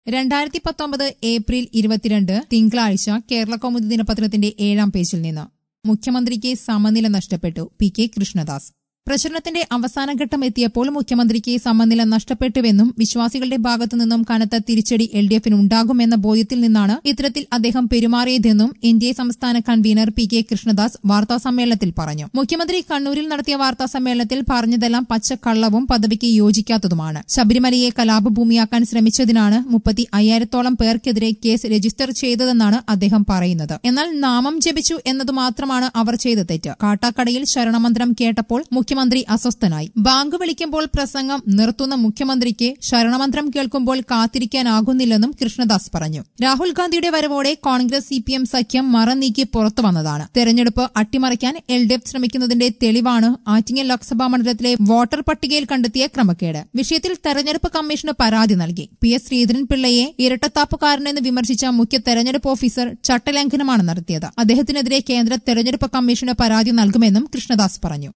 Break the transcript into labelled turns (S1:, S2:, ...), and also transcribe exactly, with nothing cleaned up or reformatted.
S1: രണ്ടായിരത്തി പത്തൊമ്പത് ഏപ്രിൽ ഇരുപത്തിരണ്ട് തിങ്കളാഴ്ച കേരളകൗമുദി ദിനപത്രത്തിന്റെ ഏഴാം പേജിൽ നിന്ന് മുഖ്യമന്ത്രിക്ക് സമനില നഷ്ടപ്പെട്ടു പി കെ കൃഷ്ണദാസ്. പ്രചരണത്തിന്റെ അവസാനഘട്ടം എത്തിയപ്പോൾ മുഖ്യമന്ത്രിക്ക് സമനില നഷ്ടപ്പെട്ടുവെന്നും വിശ്വാസികളുടെ ഭാഗത്തുനിന്നും കനത്ത തിരിച്ചടി എൽ ഡി എഫിന് ഉണ്ടാകുമെന്ന ബോധ്യത്തിൽ നിന്നാണ് ഇത്തരത്തിൽ അദ്ദേഹം പെരുമാറിയതെന്നും എൻ ഡി എ സംസ്ഥാന കൺവീനർ പി കെ കൃഷ്ണദാസ് വാർത്താസമ്മേളനത്തിൽ പറഞ്ഞു. മുഖ്യമന്ത്രി കണ്ണൂരിൽ നടത്തിയ വാർത്താസമ്മേളനത്തിൽ പറഞ്ഞതെല്ലാം പച്ചക്കള്ളവും പദവിക്ക് യോജിക്കാത്തതുമാണ്. ശബരിമലയെ കലാപഭൂമിയാക്കാൻ ശ്രമിച്ചതിനാണ് മുപ്പത്തി അയ്യായിരത്തോളം പേർക്കെതിരെ കേസ് രജിസ്റ്റർ ചെയ്തതെന്നാണ് അദ്ദേഹം പറയുന്നത്. എന്നാൽ നാമം ജപിച്ചു എന്നതു മാത്രമാണ് അവർ ചെയ്ത തെറ്റ്. കാട്ടാക്കടയിൽ ശരണമന്ത്രം കേട്ടപ്പോൾ മുഖ്യമന്ത്രി അസ്വസ്ഥനായി. ബാങ്ക് വിളിക്കുമ്പോൾ പ്രസംഗം നിർത്തുന്ന മുഖ്യമന്ത്രിക്ക് ശരണമന്ത്രം കേൾക്കുമ്പോൾ കാത്തിരിക്കാനാകുന്നില്ലെന്നും കൃഷ്ണദാസ് പറഞ്ഞു. രാഹുൽ ഗാന്ധിയുടെ വരവോടെ കോൺഗ്രസ് സി പി എം സഖ്യം മറനീക്കി പുറത്തു വന്നതാണ്. തെരഞ്ഞെടുപ്പ് അട്ടിമറിക്കാൻ എൽ ഡി എഫ് ശ്രമിക്കുന്നതിന്റെ തെളിവാണ് ആറ്റിങ്ങൽ ലോക്സഭാ മണ്ഡലത്തിലെ വോട്ടർ പട്ടികയിൽ കണ്ടെത്തിയ ക്രമക്കേട്. വിഷയത്തിൽ തെരഞ്ഞെടുപ്പ് കമ്മീഷന് പരാതി നൽകി. പി എസ് ശ്രീധരൻപിള്ളയെ ഇരട്ടത്താപ്പുകാരനെന്ന് വിമർശിച്ച മുഖ്യ തെരഞ്ഞെടുപ്പ് ഓഫീസർ ചട്ടലംഘനമാണ് നടത്തിയത്. അദ്ദേഹത്തിനെതിരെ കേന്ദ്ര തെരഞ്ഞെടുപ്പ് കമ്മീഷന് പരാതി നൽകുമെന്നും കൃഷ്ണദാസ് പറഞ്ഞു.